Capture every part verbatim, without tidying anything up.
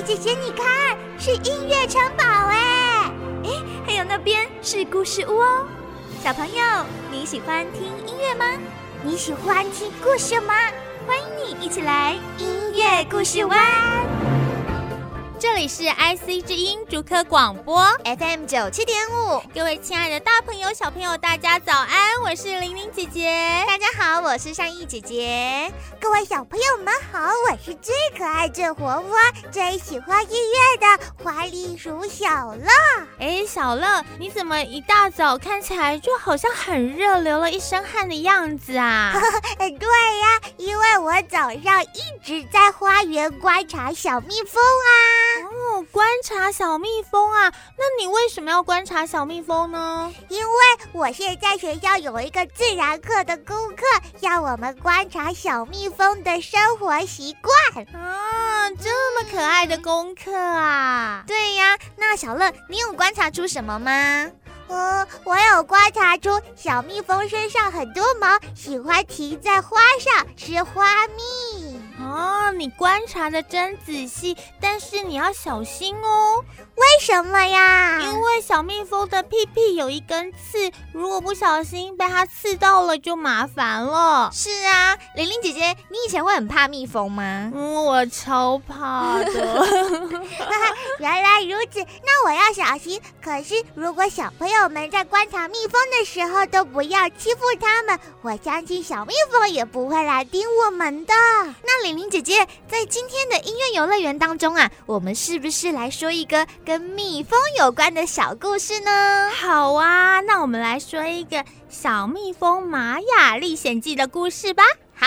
丽姐姐，你看，是音乐城堡哎！ 哎，还有那边是故事屋哦。小朋友，你喜欢听音乐吗？ 你喜欢听故事吗？ 欢迎你一起来音乐故事湾。 这里是 I C 之音竹科广播 F M 九七点五， 各位亲爱的大朋友、小朋友，大家早安！我是玲玲姐姐。 大家好，我是善意姐姐。各位小朋友们好，我是最可爱、最活泼、最喜欢音乐的花栗鼠小乐。 哎，小乐，你怎么一大早看起来就好像很热，流了一身汗的样子啊？ 对呀，因为我早上一直在花园观察小蜜蜂啊。 哦，观察小蜜蜂啊？那你为什么要观察小蜜蜂呢？ 因为我现在学校有一个自然课的功课，要我们观察小蜜蜂的生活习惯啊，这么可爱的功课啊！ 对呀，那小乐，你有观察出什么吗？ 呃，我有观察出小蜜蜂身上很多毛，喜欢停在花上吃花蜜。 哦，你观察的真仔细，但是你要小心哦。 为什么呀？ 因为小蜜蜂的屁屁有一根刺，如果不小心被它刺到了，就麻烦了。 是啊，玲玲姐姐，你以前会很怕蜜蜂吗？ 嗯，我超怕的。 原来如此，那我要小心。可是如果小朋友们在观察蜜蜂的时候都不要欺负它们，我相信小蜜蜂也不会来叮我们的。 那玲玲姐姐，在今天的音乐游乐园当中啊，我们是不是来说一个跟蜜蜂有关的小故事呢？ 好啊，那我们来说一个小蜜蜂玛雅历险记的故事吧。 好。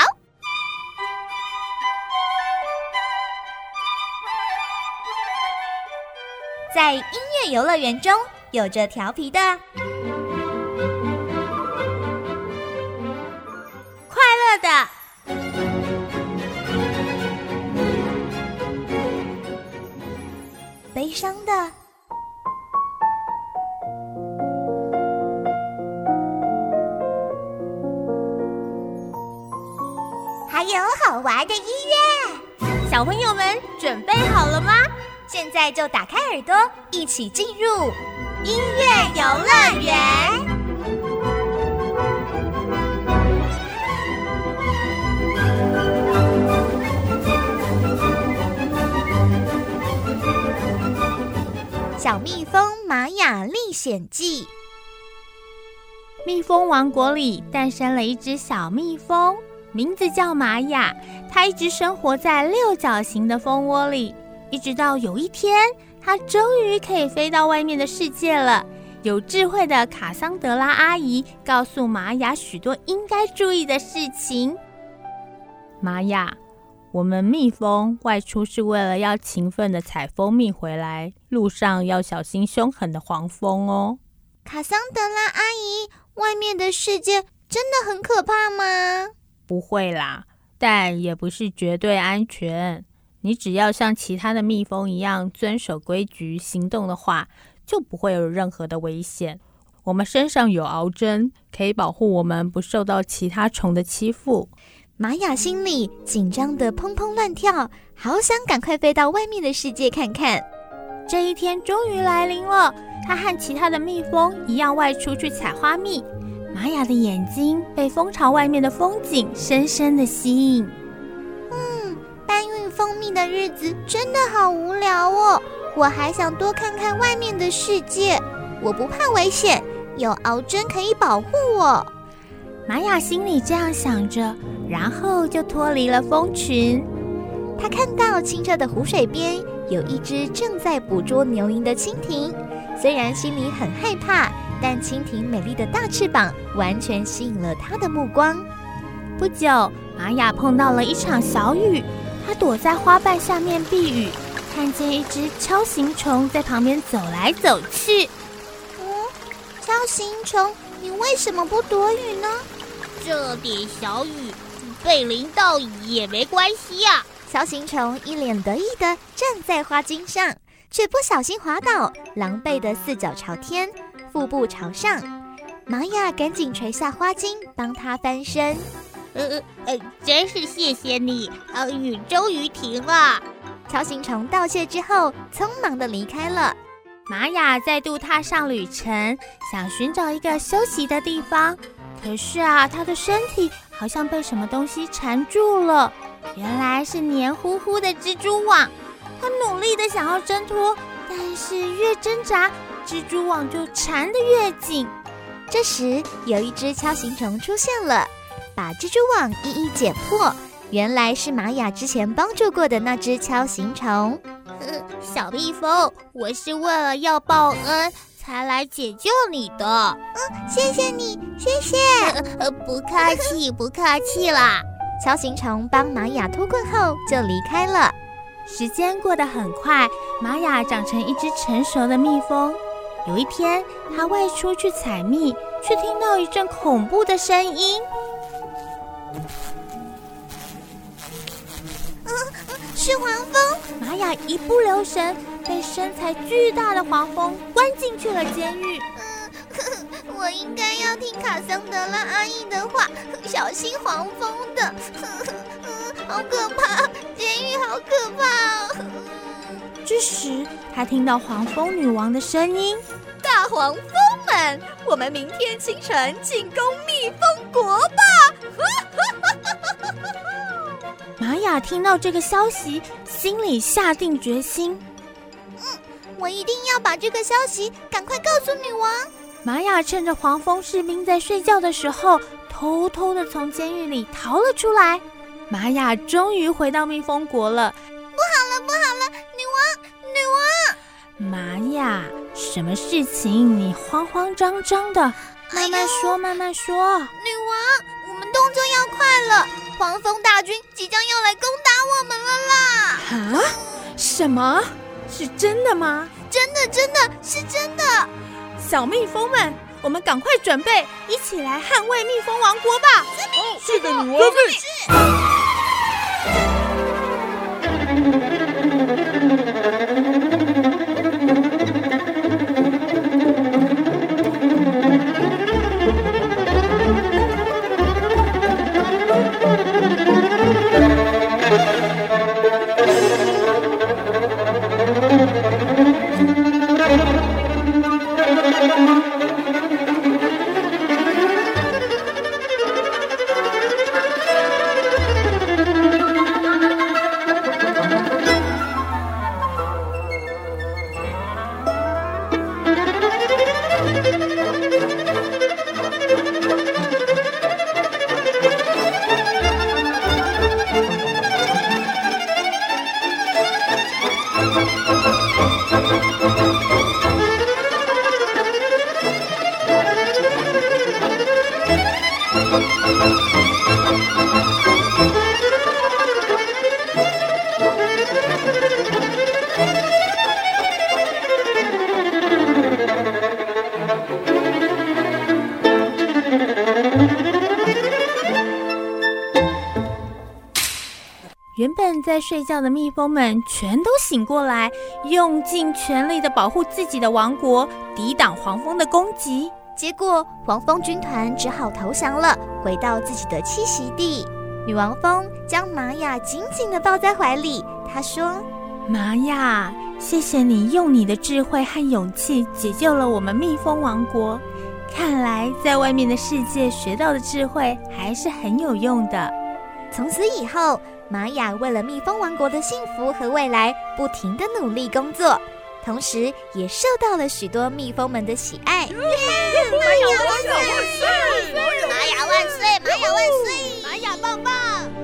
在音乐游乐园中，有着调皮的、 快乐的、 悲伤的、 还有好玩的音乐。 小朋友们准备好了吗？ 现在就打开耳朵，一起进入音乐游乐园。小蜜蜂玛雅历险记。 蜜蜂王国里诞生了一只小蜜蜂，名字叫玛雅。它一直生活在六角形的蜂窝里，一直到有一天，它终于可以飞到外面的世界了。有智慧的卡桑德拉阿姨告诉玛雅许多应该注意的事情。玛雅，我们蜜蜂外出是为了要勤奋的采蜂蜜回来，路上要小心凶狠的黄蜂哦。 卡桑德拉阿姨，外面的世界真的很可怕吗？ 不会啦，但也不是绝对安全。你只要像其他的蜜蜂一样遵守规矩行动的话，就不会有任何的危险。我们身上有螯针，可以保护我们不受到其他虫的欺负。 玛雅心里紧张得砰砰乱跳，好想赶快飞到外面的世界看看。 这一天终于来临了，她和其他的蜜蜂一样外出去采花蜜。玛雅的眼睛被蜂巢外面的风景深深地吸引。 嗯，搬运蜂蜜的日子真的好无聊哦，我还想多看看外面的世界。我不怕危险，有螯针可以保护我。 玛雅心里这样想着，然后就脱离了蜂群。 她看到清澈的湖水边有一只正在捕捉牛蝇的蜻蜓，虽然心里很害怕，但蜻蜓美丽的大翅膀完全吸引了她的目光。 不久，玛雅碰到了一场小雨，她躲在花瓣下面避雨，看见一只锹形虫在旁边走来走去。 嗯，锹形虫，你为什么不躲雨呢？ 这点小雨被淋到也没关系呀、啊。 锹形虫一脸得意地站在花茎上，却不小心滑倒，狼狈的四脚朝天，腹部朝上。玛雅赶紧垂下花茎，帮他翻身。 呃呃，真是谢谢你，呃，雨终于停了。 锹形虫道谢之后，匆忙地离开了。 玛雅再度踏上旅程，想寻找一个休息的地方。可是啊，她的身体好像被什么东西缠住了，原来是黏糊糊的蜘蛛网。她努力地想要挣脱，但是越挣扎，蜘蛛网就缠得越紧。 这时，有一只锹形虫出现了，把蜘蛛网一一解破。原来是玛雅之前帮助过的那只锹形虫。 呃，小蜜蜂，我是为了要报恩才来解救你的。 嗯，谢谢你，谢谢。 呃呃，不客气，不客气啦。 锹形虫帮玛雅脱困后就离开了。 时间过得很快，玛雅长成一只成熟的蜜蜂。有一天，她外出去采蜜，却听到一阵恐怖的声音。 是黄蜂！ 玛雅一不留神，被身材巨大的黄蜂关进去了监狱。 嗯，我应该要听卡桑德拉阿姨的话，小心黄蜂的。嗯，好可怕，监狱好可怕哦。 这时，他听到黄蜂女王的声音：“ 大黄蜂们，我们明天清晨进攻蜜蜂国吧！” 玛雅听到这个消息，心里下定决心：“ 嗯，我一定要把这个消息赶快告诉女王。” 玛雅趁着黄蜂士兵在睡觉的时候，偷偷地从监狱里逃了出来。玛雅终于回到蜜蜂国了。 不好了，不好了，女王，女王！玛雅，什么事情你慌慌张张的？慢慢说，哎、慢慢说。 女王，我们动作要快了。黄蜂大军即将要来攻打我们了啦！ 啊？什么？是真的吗？ 真的，真的是真的！ 小蜜蜂们，我们赶快准备，一起来捍卫蜜蜂王国吧！ 哦，是的，女王。 原本在睡觉的蜜蜂们全都醒过来，用尽全力的保护自己的王国，抵挡黄蜂的攻击。 结果黄蜂军团只好投降了，回到自己的栖息地。女王蜂将玛雅紧紧地抱在怀里，她说：“ 玛雅，谢谢你用你的智慧和勇气解救了我们蜜蜂王国。看来在外面的世界学到的智慧还是很有用的。” 从此以后，玛雅为了蜜蜂王国的幸福和未来，不停地努力工作，同时也受到了许多蜜蜂们的喜爱。 玛雅万岁！玛雅万岁！玛雅万岁！ 玛雅棒棒！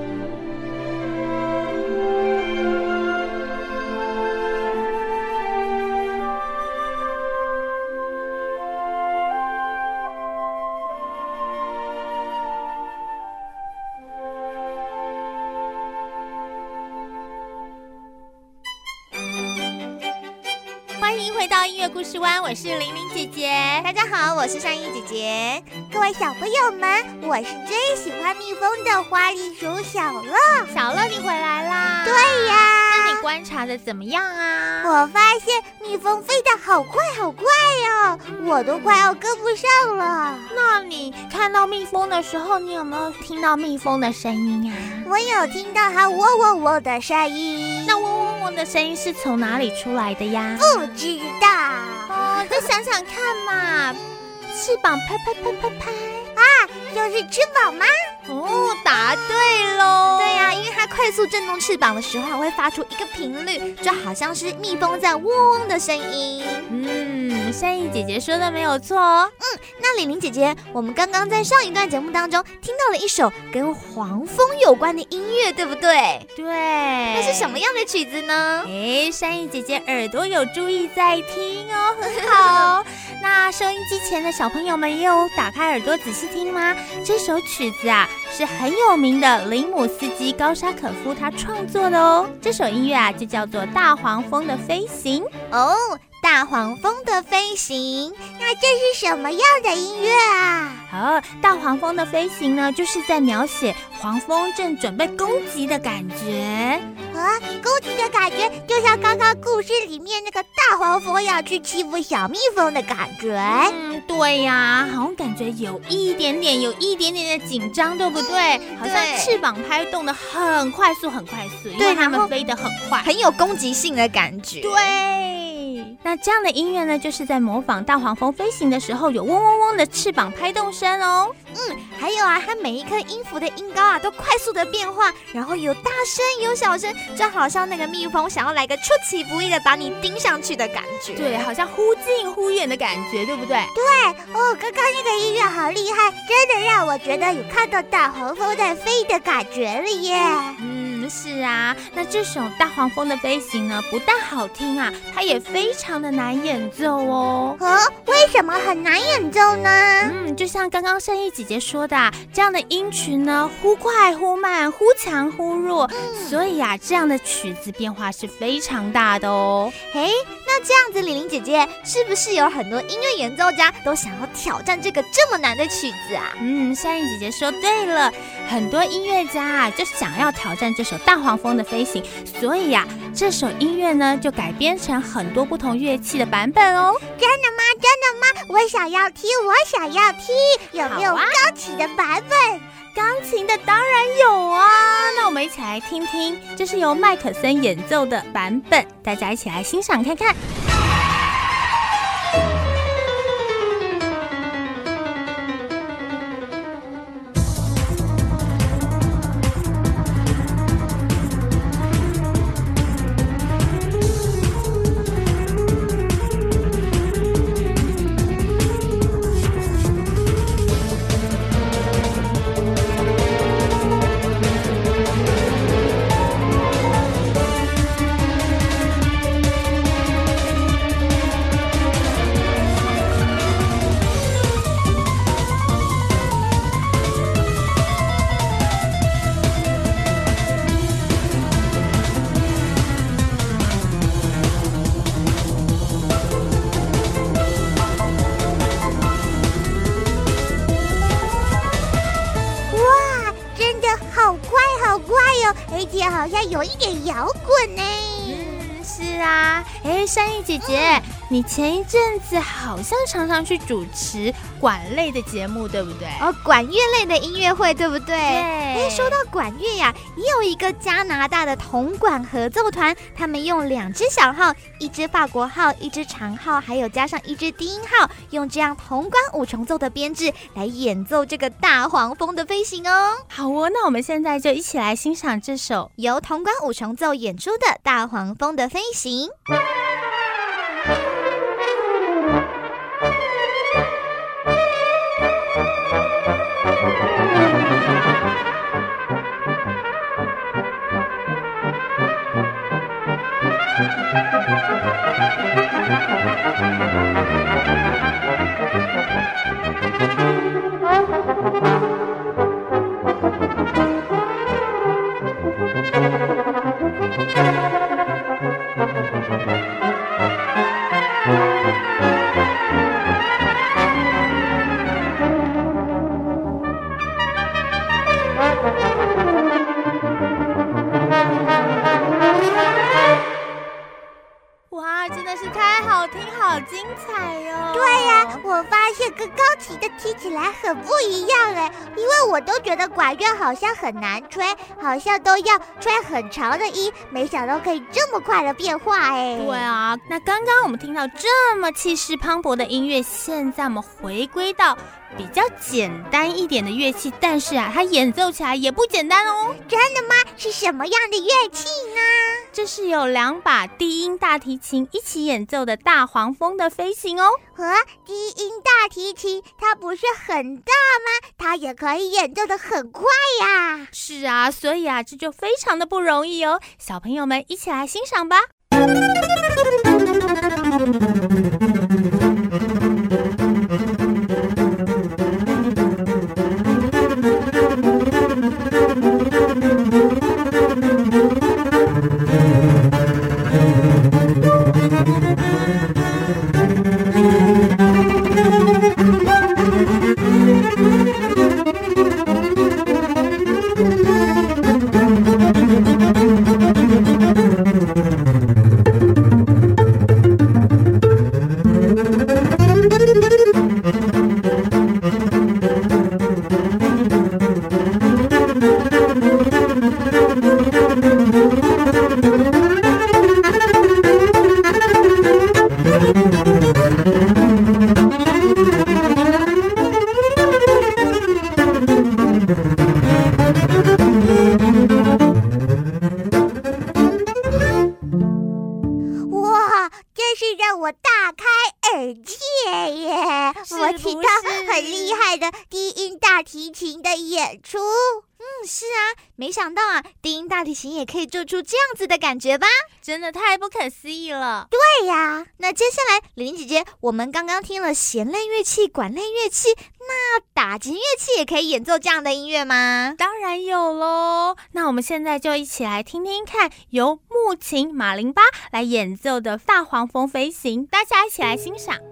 欢迎回到音乐故事湾，我是玲玲姐姐。 大家好，我是善意姐姐。各位小朋友们，我是最喜欢蜜蜂的花栗鼠小乐。 小乐，你回来啦？ 对呀。 那你观察的怎么样啊？ 我发现蜜蜂飞得好快好快哦，我都快要跟不上了。 那你看到蜜蜂的时候，你有没有听到蜜蜂的声音啊？ 我有听到它喔喔喔的声音。 那嗡嗡嗡嗡的声音是从哪里出来的呀？ 不知道。 哦，再想想看嘛，翅膀拍拍拍拍拍啊，就是吃饱吗？ 哦，答对喽！ 对呀、啊，因为它快速震动翅膀的时候，会发出一个频率，就好像是蜜蜂在嗡嗡的声音。 嗯，善意姐姐说的没有错哦。 嗯，那玲玲姐姐，我们刚刚在上一段节目当中听到了一首跟黄蜂有关的音乐，对不对？ 对， 那是什么样的曲子呢？ 哎，善意姐姐耳朵有注意在听哦，很好。那收音机前的小朋友们也有打开耳朵仔细听吗？这首曲子啊是很有名的林姆斯基高沙可夫他创作的哦。这首音乐啊就叫做《大黄蜂的飞行》 哦。大黄蜂的飞行， 那这是什么样的音乐啊？ 哦，大黄蜂的飞行呢，就是在描写黄蜂正准备攻击的感觉。 啊，攻击的感觉就像刚刚故事里面那个大黄蜂要去欺负小蜜蜂的感觉。 嗯，对呀，好像感觉有一点点，有一点点的紧张，对不对？嗯、好像翅膀拍动的很快速，很快速，因为它们飞得很快， 很有攻击性的感觉。 对。那这样的音乐呢，就是在模仿大黄蜂飞行的时候有嗡嗡嗡的翅膀拍动声哦。 嗯，还有啊，它每一颗音符的音高啊都快速的变化，然后有大声有小声，就好像那个蜜蜂想要来个出其不意的把你盯上去的感觉。 对，好像忽近忽远的感觉，对不对？ 对哦，刚刚那个音乐好厉害，真的让我觉得有看到大黄蜂在飞的感觉了耶。 嗯，是啊，那这首大黄蜂的飞行呢，不但好听啊，它也非常的难演奏哦。 哦，为什么很难演奏呢？ 嗯，就像刚刚善意姐姐说的、啊，这样的音群呢，忽快忽慢，忽强忽弱，嗯、所以啊，这样的曲子变化是非常大的哦。 嘿，那这样子，李玲姐姐是不是有很多音乐演奏家都想要挑战这个这么难的曲子啊？ 嗯，善意姐姐说对了，很多音乐家啊就想要挑战这首大黄蜂的飞行，所以呀、啊，这首音乐呢就改编成很多不同乐器的版本哦。 真的吗？真的吗？我想要听，我想要听，有没有钢琴的版本？ 钢琴的当然有啊，那我们一起来听听，这是由麦可森演奏的版本，大家一起来欣赏看看。 而且好像有一点摇滚呢。 嗯，是啊。哎，善意姐姐、嗯，你前一阵子好像常常去主持管类的节目，对不对？ 哦，管乐类的音乐会，对不对？ 对。 哎，说到管乐呀，也有一个加拿大的铜管合奏团，他们用两只小号、一只法国号、一只长号，还有加上一只低音号，用这样铜管五重奏的编制来演奏这个大黄蜂的飞行哦。 好哦，那我们现在就一起来欣赏这首由铜管五重奏演出的《大黄蜂的飞行》。 哇，真的的是太好听，好精彩哦！ 对呀、啊，我发现跟钢琴的踢起来很不一样哎，因为我都觉得管乐好像很难吹，好像都要吹很长的音，没想到可以这么快的变化哎。 对啊，那刚刚我们听到这么气势磅礴的音乐，现在我们回归到比较简单一点的乐器，但是啊，它演奏起来也不简单哦。 真的吗？是什么样的乐器呢？ 这是有两把低音大提琴一起演奏的大黄蜂的飞行哦。 和低音大提琴，它不是很大吗？它也可以演奏得很快呀。 是啊，所以啊，这就非常的不容易哦。小朋友们一起来欣赏吧。 我听到很厉害的低音大提琴的演出。 嗯，是啊，没想到啊，低音大提琴也可以做出这样子的感觉吧？ 真的太不可思议了。 对呀， 那接下来玲玲姐姐，我们刚刚听了弦类乐器、管类乐器，那打击乐器也可以演奏这样的音乐吗？ 当然有咯。那我们现在就一起来听听看，由木琴马林巴来演奏的大黄蜂飞行，大家一起来欣赏。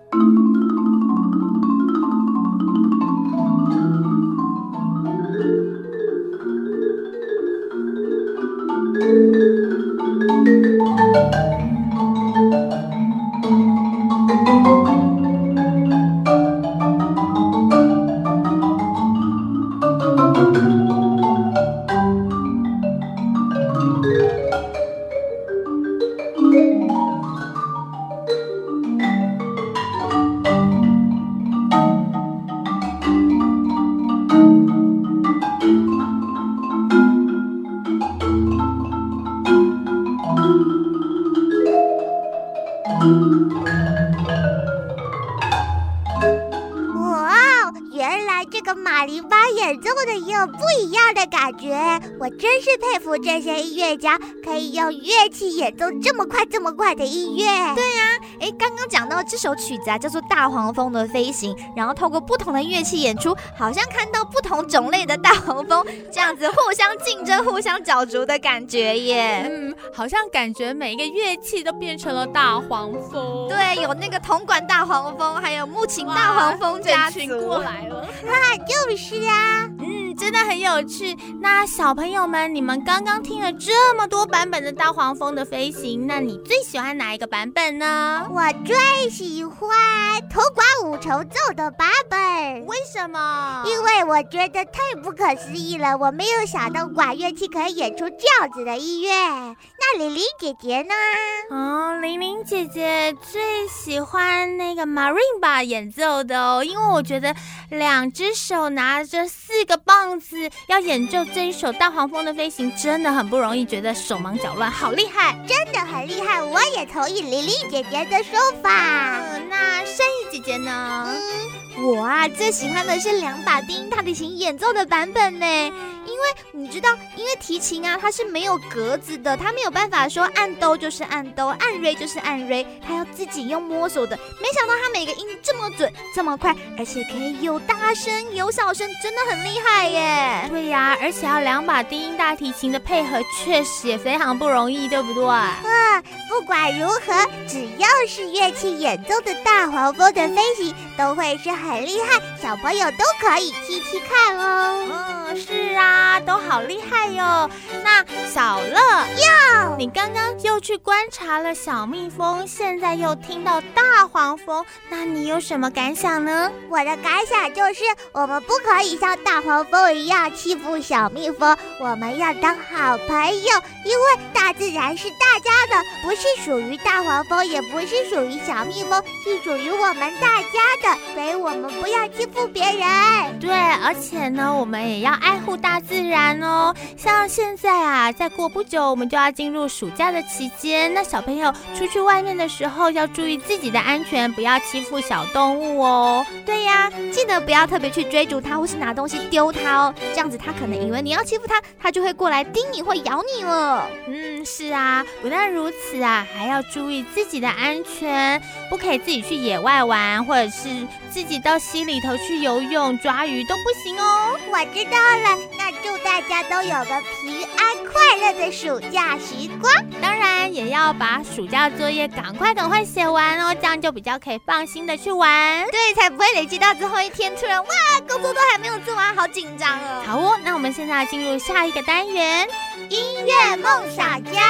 马林巴演奏的也有不一样的感觉，我真是佩服这些音乐家，可以用乐器演奏这么快这么快的音乐。 对啊，哎，刚刚讲到这首曲子啊，叫做《大黄蜂的飞行》，然后透过不同的乐器演出，好像看到不同种类的大黄蜂这样子互相竞争、互相角逐的感觉耶。 嗯，好像感觉每一个乐器都变成了大黄蜂。 对，有那个铜管大黄蜂，还有木琴大黄蜂家族过来了。 啊，就是啊， 嗯，真的很有趣。那小朋友们，你们刚刚听了这么多版本的大黄蜂的飞行，那你最喜欢哪一个版本呢？ 我最喜欢铜管五重奏的版本。 为什么？ 因为我觉得太不可思议了，我没有想到管乐器可以演出这样子的音乐。那玲玲姐姐呢？ 哦，玲玲姐姐最喜欢那个 marimba 演奏的哦，因为我觉得两只手拿着四个棒子要演奏这一首大黄蜂的飞行真的很不容易，觉得手忙脚乱，好厉害， 真的很厉害，我也同意玲玲姐姐的说法。 嗯，那善意姐姐呢？ 嗯，我啊最喜欢的是两把低音大提琴演奏的版本呢，因为你知道，因为提琴啊它是没有格子的，它没有办法说按哆就是按哆，按瑞就是按瑞，它要自己用摸索的。没想到它每个音这么准，这么快，而且可以有大声有小声，真的很厉害耶。 对呀、啊，而且要两把低音大提琴的配合，确实也非常不容易，对不对？ 啊，不管如何，只要是乐器演奏的大黄蜂的飞行，都会是很厉害，小朋友都可以踢踢看哦。 嗯， 尝试啊，都好厉害哟。那小乐哟， 你刚刚又去观察了小蜜蜂，现在又听到大黄蜂，那你有什么感想呢？ 我的感想就是，我们不可以像大黄蜂一样欺负小蜜蜂，我们要当好朋友，因为大自然是大家的，不是属于大黄蜂，也不是属于小蜜蜂，是属于我们大家的，所以我们不要欺负别人。 对，而且呢，我们也要爱护大自然哦。像现在啊，再过不久我们就要进入暑假的期间，那小朋友出去外面的时候要注意自己的安全，不要欺负小动物哦。 对呀，记得不要特别去追逐它，或是拿东西丢它哦，这样子它可能以为你要欺负它，它就会过来叮你或咬你了。 嗯，是啊，不但如此啊，还要注意自己的安全，不可以自己去野外玩，或者是自己到溪里头去游泳、抓鱼都不行哦。 我知道了，那祝大家都有个平安快乐的暑假时光。 当然也要把暑假作业赶快赶快写完哦，这样就比较可以放心的去玩。 对，才不会累积到最后一天，突然哇，工作都还没有做完，好紧张哦。 好哦，那我们现在进入下一个单元， 音乐梦想家。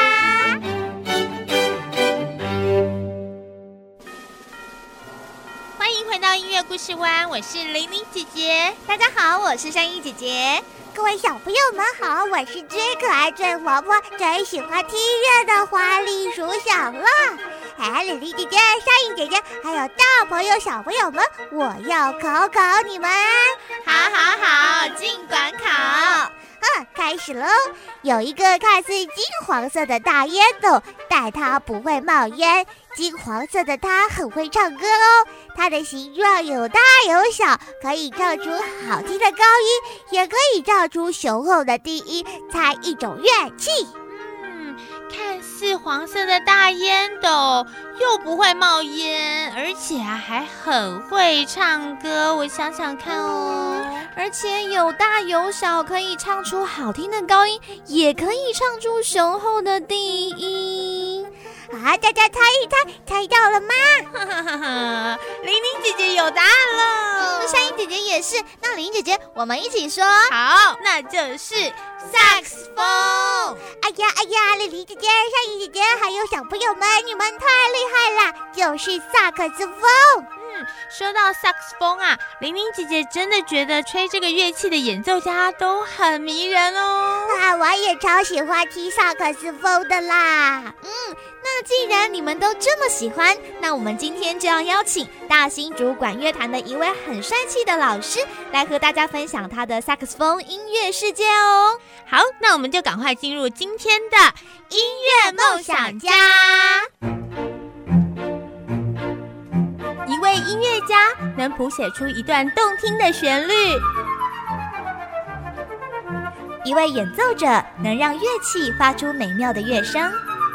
欢迎回到音乐故事湾，我是玲玲姐姐。 大家好，我是珊依姐姐。 各位小朋友们好，我是最可爱、最活泼、最喜欢听音乐的华丽鼠小乐。哎，玲玲姐姐、珊依姐姐，还有大朋友、小朋友们，我要考考你们。 好好好，尽管考。 嗯，开始喽！有一个看似金黄色的大烟斗，但它不会冒烟。金黄色的它很会唱歌哦，它的形状有大有小，可以唱出好听的高音，也可以唱出雄厚的低音。猜一种乐器。 嗯，看似黄色的大烟斗，又不会冒烟，而且啊还很会唱歌。我想想看哦。 嗯，而且有大有小，可以唱出好听的高音，也可以唱出雄厚的低音。 啊，大家猜一猜，猜到了吗？ 哈哈哈哈！玲玲姐姐有答案了， 嗯，珊依姐姐也是。那玲玲姐姐，我们一起说。 好，那就是萨克斯风。 哎呀哎呀，玲玲姐姐、珊依姐姐，还有小朋友们，你们太厉害了，就是萨克斯风。 嗯，说到萨克斯风啊，玲玲姐姐真的觉得吹这个乐器的演奏家都很迷人哦。 啊，我也超喜欢听萨克斯风的啦。 嗯，那既然你们都这么喜欢，那我们今天就要邀请大新竹管乐团的一位很帅气的老师，来和大家分享他的萨克斯风音乐世界哦。 好，那我们就赶快进入今天的音乐梦想家。 一位音乐家能谱写出一段动听的旋律， 一位演奏者能让乐器发出美妙的乐声，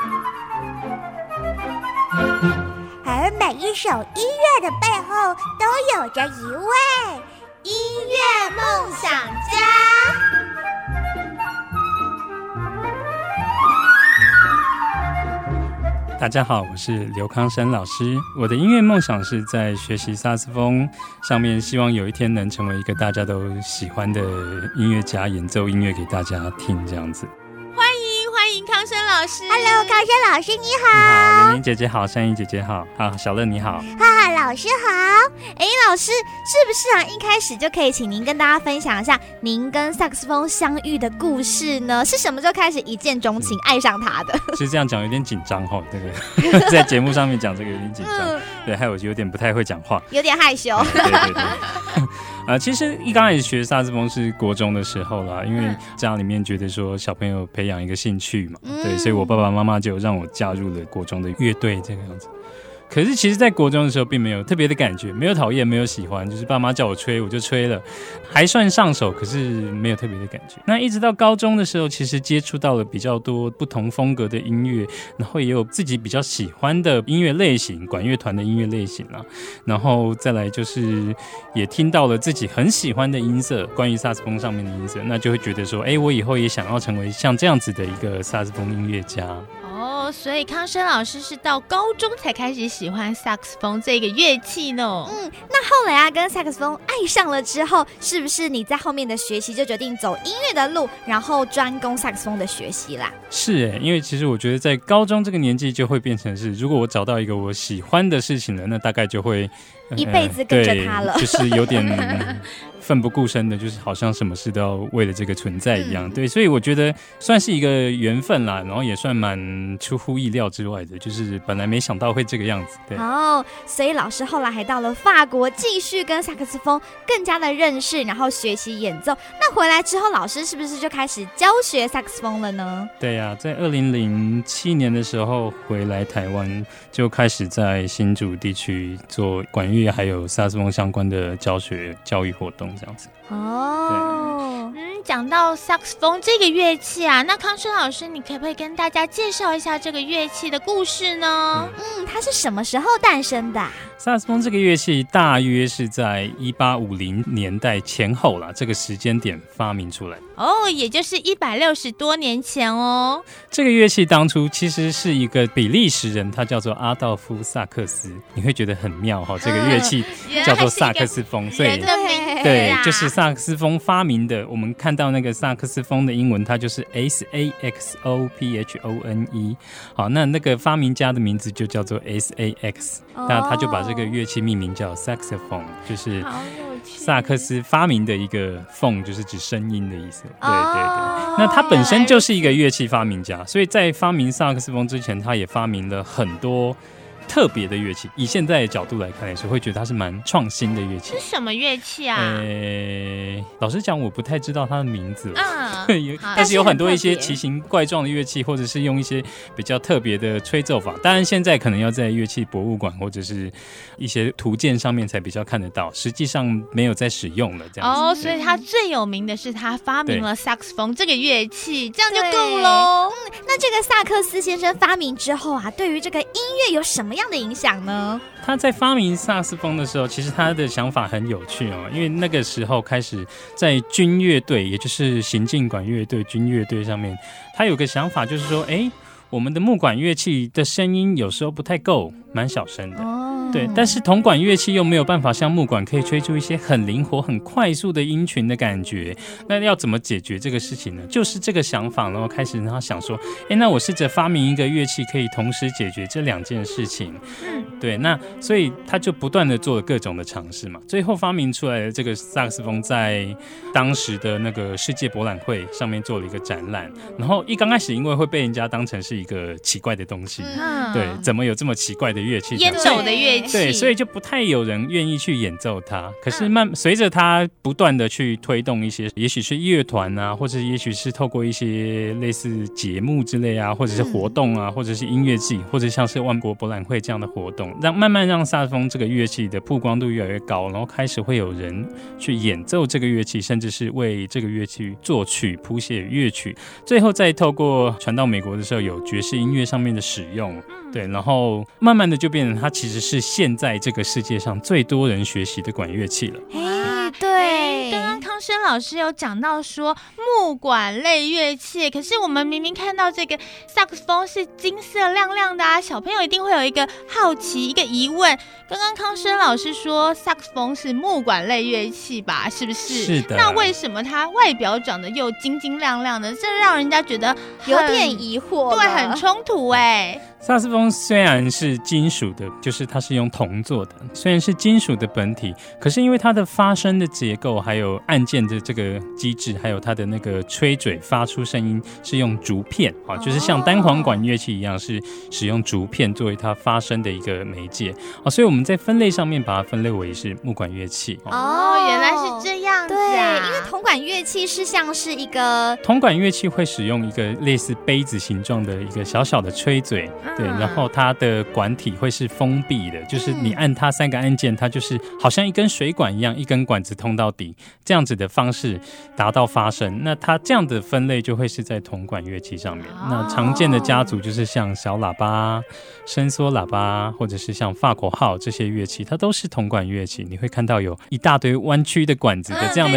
而每一首音乐的背后都有着一位音乐梦想家。 大家好，我是刘康生老师。我的音乐梦想是在学习萨克斯风上面，希望有一天能成为一个大家都喜欢的音乐家，演奏音乐给大家听，这样子。 欢迎欢迎康生老师。 Hello， 康生老师你好。 你好，玲玲姐姐好，珊依姐姐好，好，小乐你好。 哈哈，老师好。 哎，老师是不是啊？一开始就可以请您跟大家分享一下您跟萨克斯风相遇的故事呢？是什么时候开始一见钟情，爱上他的？ 其实这样讲有点紧张哦，这个在节目上面讲这个有点紧张，嗯、对，害我有点不太会讲话， 有点害羞。 对对对。呃，其实一刚开始学萨克斯风是国中的时候啦，因为家里面觉得说小朋友培养一个兴趣嘛，嗯、对，所以我爸爸妈妈就让我加入了国中的乐队这个样子。可是其实在国中的时候并没有特别的感觉，没有讨厌，没有喜欢，就是爸妈叫我吹我就吹了，还算上手，可是没有特别的感觉。那一直到高中的时候，其实接触到了比较多不同风格的音乐，然后也有自己比较喜欢的音乐类型，管乐团的音乐类型啦，然后再来就是也听到了自己很喜欢的音色，关于萨克斯风上面的音色，那就会觉得说，哎，我以后也想要成为像这样子的一个萨克斯风音乐家。 哦， 哦，所以康生老师是到高中才开始喜欢萨克斯风这个乐器呢。 嗯，那后来啊，跟萨克斯风爱上了之后，是不是你在后面的学习就决定走音乐的路，然后专攻萨克斯风的学习啦？ 是哎，因为其实我觉得在高中这个年纪就会变成是，如果我找到一个我喜欢的事情了，那大概就会、 呃、一辈子跟着他了， 就是有点奋不顾身的，就是好像什么事都要为了这个存在一样。嗯、对，所以我觉得算是一个缘分啦，然后也算蛮出乎意料之外的，就是本来没想到会这个样子。对， 哦，所以老师后来还到了法国，继续跟萨克斯风更加的认识，然后学习演奏。那回来之后，老师是不是就开始教学萨克斯风了呢？ 对呀、啊，在二零零七年的时候回来台湾，就开始在新竹地区做管乐还有萨克斯风相关的教学教育活动。这样子哦， 嗯，讲到萨克斯风这个乐器啊，那康生老师，你可不可以跟大家介绍一下这个乐器的故事呢？ 嗯，它是什么时候诞生的、啊？ 萨克斯风这个乐器大约是在一八五零年代前后啦，这个时间点发明出来。 哦，也就是一百六十多年前哦。 这个乐器当初其实是一个比利时人，他叫做阿道夫·萨克斯。你会觉得很妙哈、哦，这个乐器叫做萨克斯风，所以对，就是萨克斯风发明的。我们看到那个萨克斯风的英文，它就是 S A X O P H O N E。好，那那个发明家的名字就叫做 S A X，、哦、那他就把这个乐器命名叫 saxophone， 就是萨克斯发明的一个风，就是指声音的意思。对对对，哦、那他本身就是一个乐器发明家，所以在发明萨克斯风之前，他也发明了很多特别的乐器。以现在的角度来看来说，会觉得它是蛮创新的乐器。 是什么乐器啊？ 呃，老实讲，我不太知道它的名字。 嗯， 对，但是有很多一些奇形怪状的乐器，或者是用一些比较特别的吹奏法。当然，现在可能要在乐器博物馆或者是一些图鉴上面才比较看得到，实际上没有在使用了。这样子哦，所以他最有名的是他发明了萨克斯风这个乐器，这样就够喽。 嗯，那这个萨克斯先生发明之后啊，对于这个音乐有什么样的影响呢？ 他在发明萨克斯风的时候，其实他的想法很有趣哦，因为那个时候开始在军乐队，也就是行进管乐队、军乐队上面，他有个想法，就是说，哎，我们的木管乐器的声音有时候不太够，蛮小声的。哦对，但是铜管乐器又没有办法像木管可以吹出一些很灵活、很快速的音群的感觉。那要怎么解决这个事情呢？就是这个想法，然后开始让他想说，哎，那我试着发明一个乐器，可以同时解决这两件事情。嗯，对，那所以他就不断的做了各种的尝试嘛，最后发明出来的这个萨克斯风，在当时的那个世界博览会上面做了一个展览。然后一刚开始，因为会被人家当成是一个奇怪的东西，嗯、对，怎么有这么奇怪的乐器？ 烟斗的乐器。 对，所以就不太有人愿意去演奏它。可是慢随着它不断的去推动一些，也许是乐团啊，或者也许是透过一些类似节目之类啊，或者是活动啊，或者是音乐季，或者像是万国博览会这样的活动，让慢慢让萨克斯风这个乐器的曝光度越来越高，然后开始会有人去演奏这个乐器，甚至是为这个乐器作曲、谱写乐曲，最后再透过传到美国的时候，有爵士音乐上面的使用。对，然后慢慢的就变成它其实是现在这个世界上最多人学习的管乐器了。 哎，对， 刚刚康生老师有讲到说木管类乐器，可是我们明明看到这个萨克斯风是金色亮亮的啊，小朋友一定会有一个好奇、一个疑问。刚刚康生老师说萨克斯风是木管类乐器吧？是不是？ 是的。 那为什么它外表长得又金金亮亮的？这让人家觉得有点疑惑， 对，很冲突哎、欸。 萨克斯风虽然是金属的，就是它是用铜做的，虽然是金属的本体，可是因为它的发声的结构，还有按键的这个机制，还有它的那个吹嘴发出声音是用竹片啊，就是像单簧管乐器一样，是使用竹片作为它发声的一个媒介啊，所以我们在分类上面把它分类为是木管乐器。 哦，原来是这样子啊！ 对，因为铜管乐器是像是一个铜管乐器会使用一个类似杯子形状的一个小小的吹嘴。对，然后它的管体会是封闭的，就是你按它三个按键，它就是好像一根水管一样，一根管子通到底，这样子的方式达到发声。那它这样的分类就会是在铜管乐器上面。哦、那常见的家族就是像小喇叭、伸缩喇叭，或者是像法国号这些乐器，它都是铜管乐器。你会看到有一大堆弯曲的管子的这样的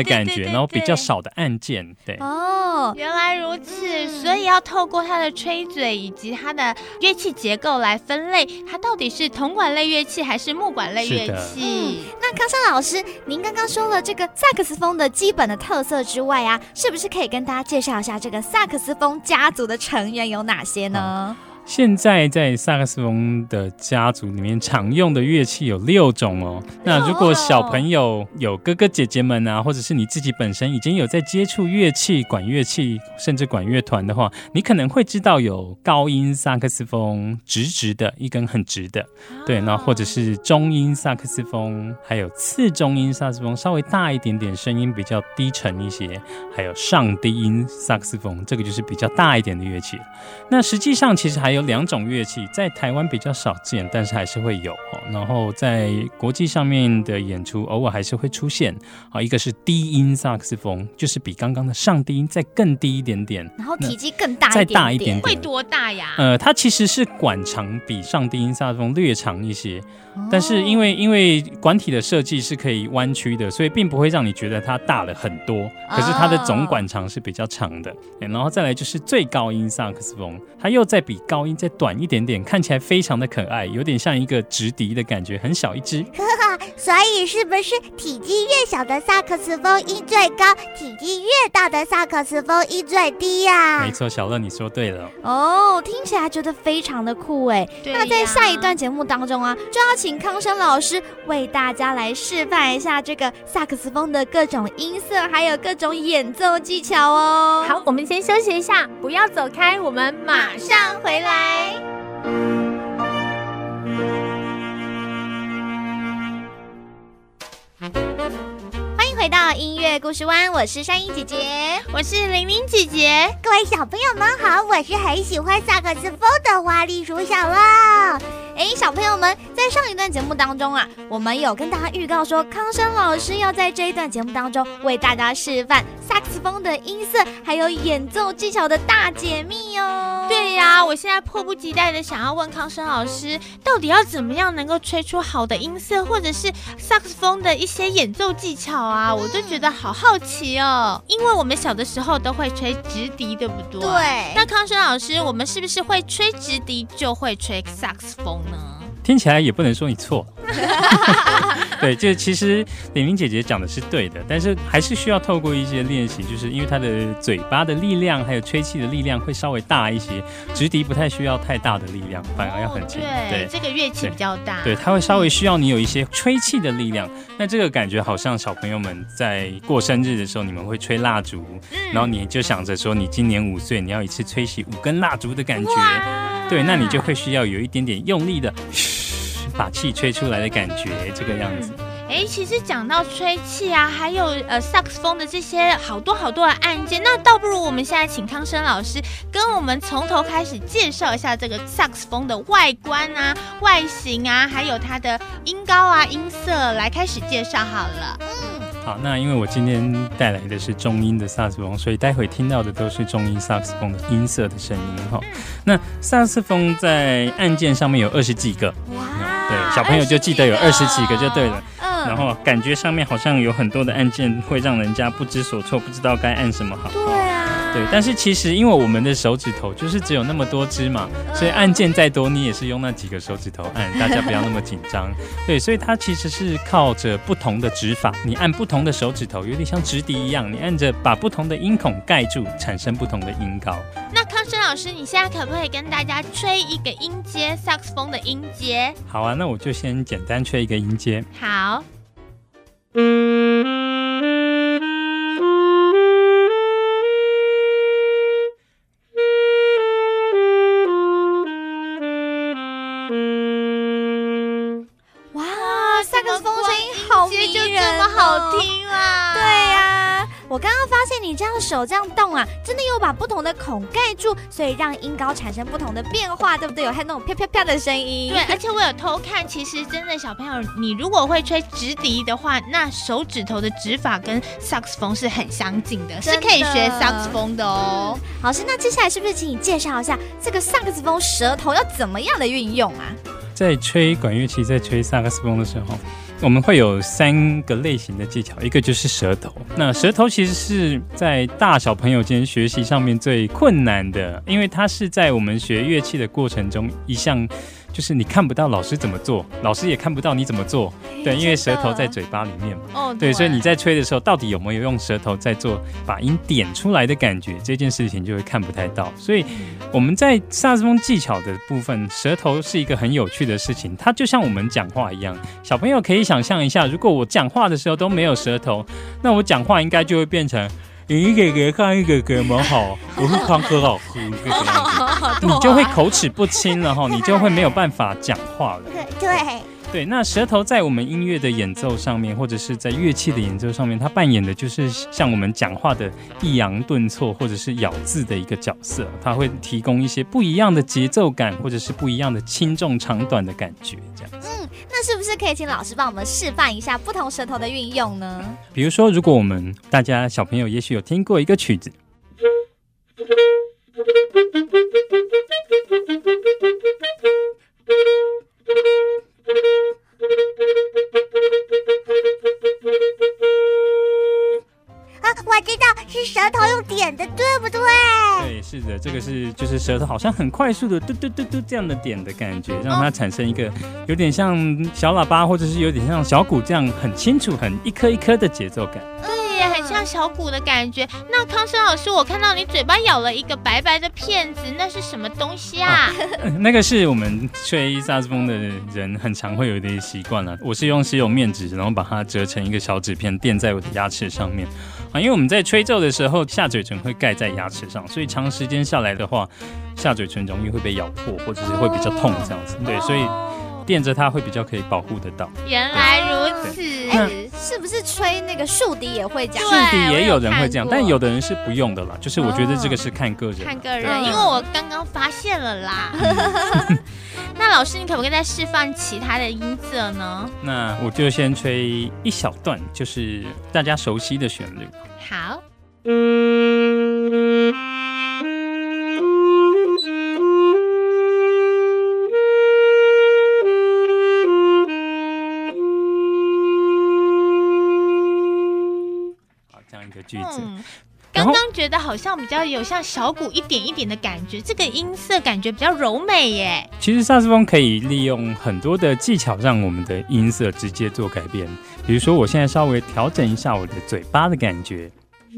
感觉，然后比较少的按键。对哦，原来如此，所以要透过它的吹嘴以及它的乐器结构来分类，它到底是铜管类乐器还是木管类乐器。 嗯，那康生老师，您刚刚说了这个萨克斯风的基本的特色之外啊，是不是可以跟大家介绍一下这个萨克斯风家族的成员有哪些呢？ 嗯，现在在萨克斯风的家族里面常用的乐器有六种哦。那如果小朋友有哥哥姐姐们啊，或者是你自己本身已经有在接触乐器、管乐器，甚至管乐团的话，你可能会知道有高音萨克斯风，直直的一根很直的，对，然后或者是中音萨克斯风，还有次中音萨克斯风，稍微大一点点，声音比较低沉一些，还有上低音萨克斯风，这个就是比较大一点的乐器。那实际上其实还有有两种乐器在台湾比较少见，但是还是会有，然后在国际上面的演出偶尔还是会出现。一个是低音萨克斯风，就是比刚刚的上低音再更低一点点， 然后体积更大一点点， 再大一点点。 会多大呀？ 呃，它其实是管长比上低音萨克斯风略长一些，但是因为因为管体的设计是可以弯曲的，所以并不会让你觉得它大了很多，可是它的总管长是比较长的。然后再来就是最高音萨克斯风，它又再比高音再短一点点，看起来非常的可爱，有点像一个直笛的感觉，很小一只。 所以是不是体积越小的萨克斯风音最高，体积越大的萨克斯风音最低呀？ 没错，小乐你说对了。 哦，听起来觉得非常的酷哎。那在下一段节目当中啊，就要请康生老师为大家来示范一下这个萨克斯风的各种音色，还有各种演奏技巧哦。 好，我们先休息一下，不要走开，我们马上回来。 回到音乐故事湾，我是山鹰姐姐， 我是玲玲姐姐。 各位小朋友们好，我是很喜欢萨克斯风的花栗鼠小乐。 哎，小朋友们，在上一段节目当中啊，我们有跟大家预告说，康生老师要在这一段节目当中为大家示范萨克斯风的音色，还有演奏技巧的大解密哦。 对呀，我现在迫不及待的想要问康生老师，到底要怎么样能够吹出好的音色，或者是萨克斯风的一些演奏技巧啊？我都觉得好好奇哦，因为我们小的时候都会吹直笛，对不对？ 对。 那康生老师，我们是不是会吹直笛就会吹萨克斯风呢？ 听起来也不能说你错。对，就其实玲玲姐姐讲的是对的，但是还是需要透过一些练习，就是因为她的嘴巴的力量还有吹气的力量会稍微大一些，直笛不太需要太大的力量，反而要很轻。 哦、对, 对，这个乐器比较大， 对，它会稍微需要你有一些吹气的力量。那这个感觉好像小朋友们在过生日的时候，你们会吹蜡烛，嗯、然后你就想着说你今年五岁，你要一次吹熄五根蜡烛的感觉，对，那你就会需要有一点点用力的把气吹出来的感觉，这个样子。 哎，其实讲到吹气啊，还有呃萨克斯风的这些好多好多的按键，那倒不如我们现在请康生老师跟我们从头开始介绍一下这个萨克斯风的外观啊、外形啊，还有它的音高啊、音色，来开始介绍好了。嗯。 好，那因为我今天带来的是中音的萨克斯风，所以待会听到的都是中音萨克斯风的音色的声音哈。那萨克斯风在按键上面有二十几个，哇，对，小朋友就记得有二十几个就对了。嗯，然后感觉上面好像有很多的按键，会让人家不知所措，不知道该按什么好。 对啊， 对，但是其实因为我们的手指头就是只有那么多只嘛，所以按键再多，你也是用那几个手指头按，大家不要那么紧张。对，所以它其实是靠着不同的指法，你按不同的手指头，有点像直笛一样，你按着把不同的音孔盖住，产生不同的音高。 那康生老师，你现在可不可以跟大家吹一个音阶，萨克斯风的音阶？ 好啊，那我就先简单吹一个音阶。 好。 哇，萨克斯风声音好迷人哦， 就这么好听啊！ 对呀、啊，我刚刚发现你这样手这样动啊，真的有把不同的孔盖住，所以让音高产生不同的变化，对不对？有还有那种飘飘飘的声音。 对，而且我有偷看，其实真的小朋友，你如果会吹直笛的话，那手指头的指法跟萨克斯风是很相近的，是可以学萨克斯风的哦。 嗯、老师，那接下来是不是请你介绍一下这个萨克斯风舌头要怎么样的运用啊？ 在吹管乐器，在吹萨克斯风的时候，我们会有三个类型的技巧，一个就是舌头。那舌头其实是在大小朋友间学习上面最困难的，因为它是在我们学乐器的过程中一项。就是你看不到老师怎么做，老师也看不到你怎么做，对，因为舌头在嘴巴里面嘛，哦，对，所以你在吹的时候，到底有没有用舌头在做把音点出来的感觉，这件事情就会看不太到。所以我们在萨克斯风技巧的部分，舌头是一个很有趣的事情，它就像我们讲话一样。小朋友可以想象一下，如果我讲话的时候都没有舌头，那我讲话应该就会变成。你给给看一个给蛮好，我是康哥老师，你就会口齿不清了哈，你就会没有办法讲话了。 对对，那舌头在我们音乐的演奏上面，或者是在乐器的演奏上面，它扮演的就是像我们讲话的抑扬顿挫，或者是咬字的一个角色，它会提供一些不一样的节奏感，或者是不一样的轻重长短的感觉，这样子。 嗯，那是不是可以请老师帮我们示范一下不同舌头的运用呢？ 比如说，如果我们大家小朋友也许有听过一个曲子。 啊，我知道是舌头用点的，对不对？ 对，是的，这个是就是舌头好像很快速的嘟嘟嘟嘟这样的点的感觉，让它产生一个有点像小喇叭，或者是有点像小鼓这样很清楚、很一颗一颗的节奏感。 对，很像小鼓的感觉。那康生老师，我看到你嘴巴咬了一个白白的片子，那是什么东西啊？啊那个是我们吹萨克斯风的人很常会有的习惯了。我是用吸油面纸，然后把它折成一个小纸片，垫在我的牙齿上面。啊，因为我们在吹奏的时候，下嘴唇会盖在牙齿上，所以长时间下来的话，下嘴唇容易会被咬破，或者是会比较痛这样子。对，所以垫着它会比较可以保护得到。 原来如此， 哎，是不是吹那个竖笛也会这样？ 竖笛也有人会这样，但有的人是不用的啦。就是我觉得这个是看个人， 看个人，因为我刚刚发现了啦。那老师，你可不可以再示范其他的音色呢？ 那我就先吹一小段，就是大家熟悉的旋律。 好。 好，这样一个句子。 嗯刚刚觉得好像比较有像小鼓一点一点的感觉，这个音色感觉比较柔美耶。 其实萨克斯风可以利用很多的技巧，让我们的音色直接做改变。比如说，我现在稍微调整一下我的嘴巴的感觉。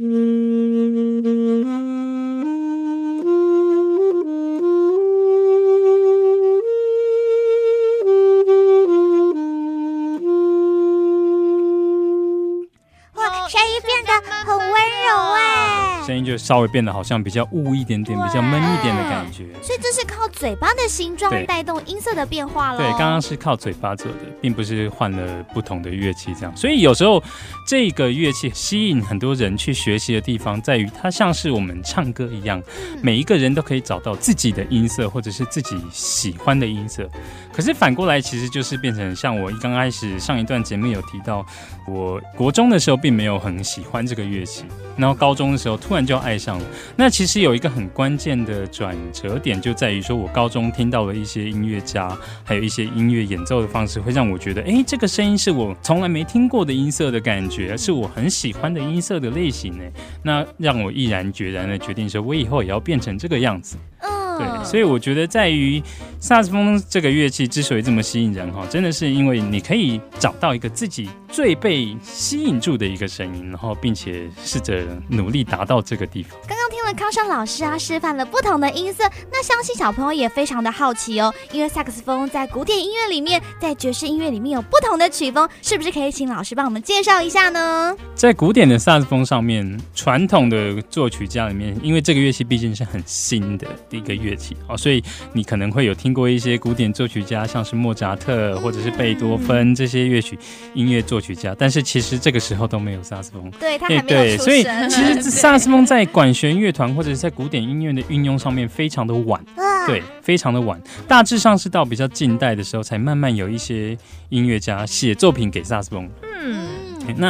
声音变得很温柔哎， 声音就稍微变得好像比较雾一点点，比较闷一点的感觉。 所以这是靠嘴巴的形状带动音色的变化咯。 对，刚刚是靠嘴巴做的，并不是换了不同的乐器这样。所以有时候这个乐器吸引很多人去学习的地方，在于它像是我们唱歌一样，每一个人都可以找到自己的音色，或者是自己喜欢的音色。可是反过来，其实就是变成像我刚开始上一段节目有提到，我国中的时候并没有很喜欢这个乐器，然后高中的时候突然就爱上了。那其实有一个很关键的转折点，就在于说我高中听到了一些音乐家，还有一些音乐演奏的方式，会让我觉得，哎，这个声音是我从来没听过的音色的感觉，是我很喜欢的音色的类型呢。那让我毅然决然的决定说，我以后也要变成这个样子。对，所以我觉得在于萨克斯风这个乐器之所以这么吸引人哈，真的是因为你可以找到一个自己最被吸引住的一个声音，然后并且试着努力达到这个地方。 刚刚听了康生老师啊示范了不同的音色，那相信小朋友也非常的好奇哦，因为萨克斯风在古典音乐里面，在爵士音乐里面有不同的曲风，是不是可以请老师帮我们介绍一下呢？ 在古典的萨克斯风上面，传统的作曲家里面，因为这个乐器毕竟是很新的一个乐器，所以你可能会有听过一些古典作曲家，像是莫扎特或者是贝多芬这些乐曲音乐作曲家，但是其实这个时候都没有萨克斯风， 对，他还没有出生。 所以其实萨克斯风在管弦乐团或者是在古典音乐的运用上面非常的晚，对，非常的晚。大致上是到比较近代的时候，才慢慢有一些音乐家写作品给萨克斯风。嗯，那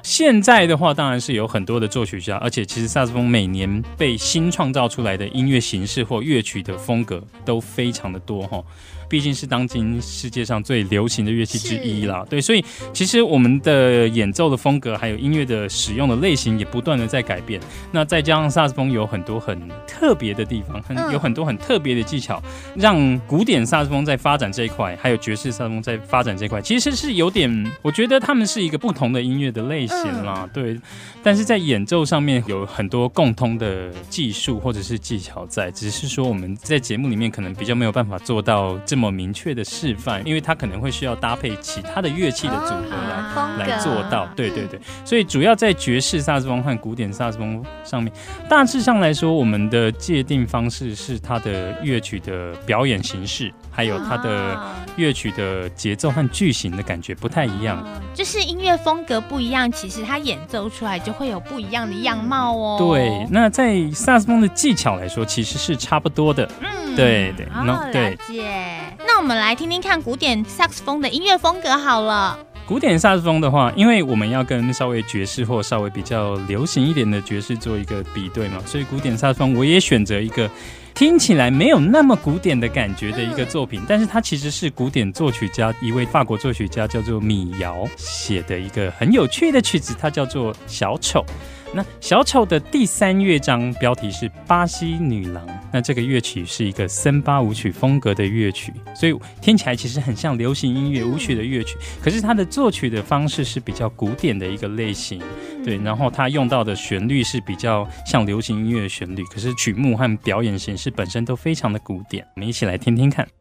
现在的话，当然是有很多的作曲家，而且其实萨克斯风每年被新创造出来的音乐形式或乐曲的风格都非常的多哈。毕竟是当今世界上最流行的乐器之一啦，对，所以其实我们的演奏的风格还有音乐的使用的类型也不断的在改变。那再加上萨克斯风有很多很特别的地方，很有很多很特别的技巧，让古典萨克斯风在发展这一块，还有爵士萨克斯风在发展这一块，其实是有点，我觉得他们是一个不同的音乐的类型啦，对。但是在演奏上面有很多共通的技术或者是技巧在，只是说我们在节目里面可能比较没有办法做到这么明确的示范，因为它可能会需要搭配其他的乐器的组合来、哦、来做到。对对对，所以主要在爵士萨克斯风和古典萨克斯风上面，大致上来说，我们的界定方式是它的乐曲的表演形式，还有它的乐曲的节奏和句型的感觉不太一样。 就是音乐风格不一样，其实它演奏出来就会有不一样的样貌哦。 对，那在萨克斯风的技巧来说，其实是差不多的。嗯，对对， 好了解。那我们来听听看古典萨克斯风的音乐风格好了。 古典萨克斯风的话，因为我们要跟稍微爵士或稍微比较流行一点的爵士做一个比对嘛，所以古典萨克斯风我也选择一个听起来没有那么古典的感觉的一个作品，但是它其实是古典作曲家一位法国作曲家叫做米尧写的一个很有趣的曲子，它叫做小丑。那小丑的第三乐章标题是巴西女郎，那这个乐曲是一个森巴舞曲风格的乐曲，所以听起来其实很像流行音乐舞曲的乐曲，可是它的作曲的方式是比较古典的一个类型，对，然后它用到的旋律是比较像流行音乐的旋律，可是曲目和表演形式本身都非常的古典，我们一起来听听看。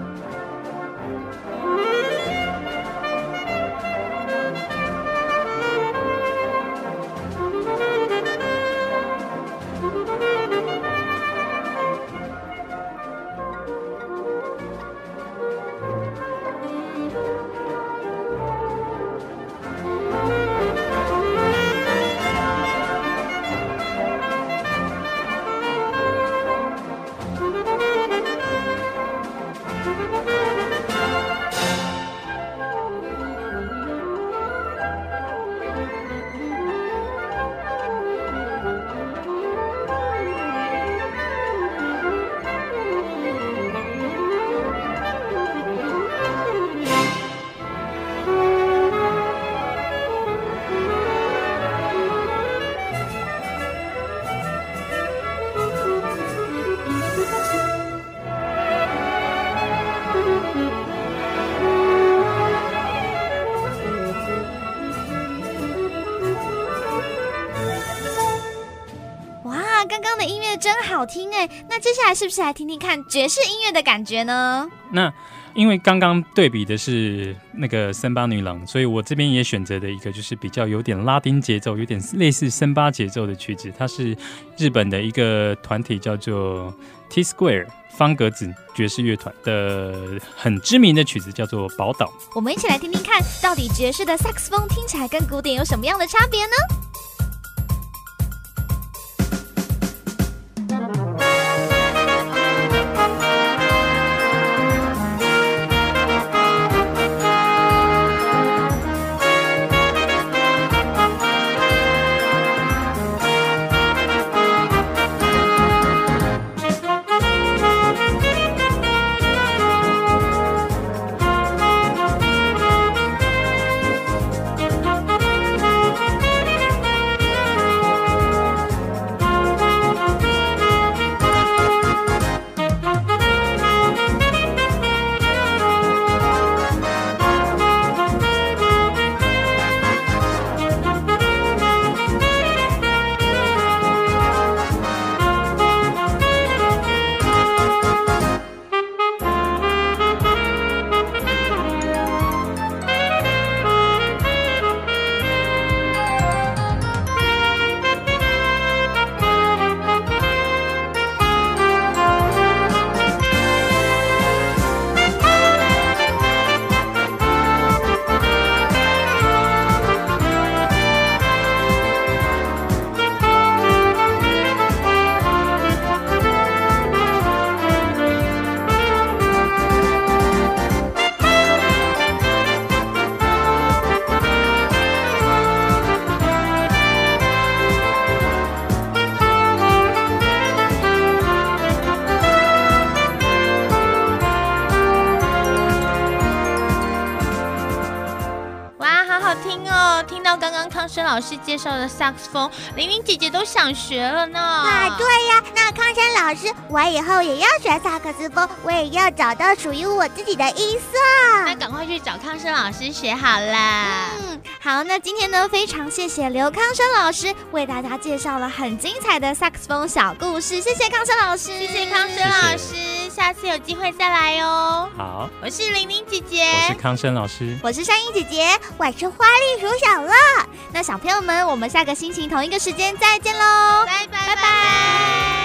真好听哎，那接下来是不是来听听看爵士音乐的感觉呢？ 那因为刚刚对比的是那个森巴女郎，所以我这边也选择的一个就是比较有点拉丁节奏，有点类似森巴节奏的曲子，它是日本的一个团体叫做 T Square 方格子爵士乐团的很知名的曲子，叫做宝岛。 我们一起来听听看，到底爵士的萨克斯风听起来跟古典有什么样的差别呢？ 到刚刚康生老师介绍的萨克斯风，玲玲姐姐都想学了呢。 啊，对呀，那康生老师，我以后也要学萨克斯风，我也要找到属于我自己的音色。 那赶快去找康生老师学好啦。 嗯，好，那今天呢，非常谢谢刘康生老师为大家介绍了很精彩的萨克斯风小故事，谢谢康生老师， 谢谢康生老师， 谢谢， 下次有机会再来哦。 好， 我是玲玲姐姐， 我是康生老师， 我是山鹰姐姐，我是花栗鼠小乐。 那小朋友们，我们下个星期同一个时间再见喽， 拜拜拜拜。